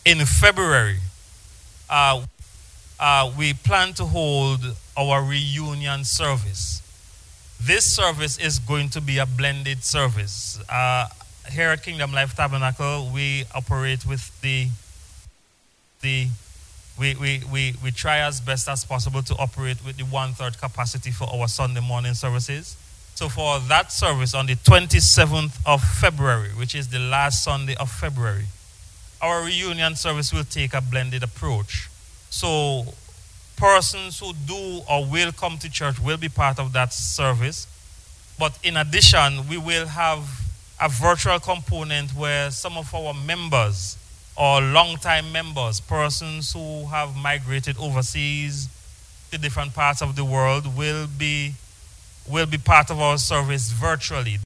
In February, uh, we plan to hold our reunion service. This service is going to be a blended service. Here at Kingdom Life Tabernacle, we operate with the we try as best as possible to operate with the one-third capacity for our Sunday morning services. So for that service on the 27th of February, which is the last Sunday of February, our reunion service will take a blended approach. So persons who do or will come to church will be part of that service. But in addition, we will have a virtual component where some of our members or long-time members, persons who have migrated overseas to different parts of the world, will be part of our service virtually.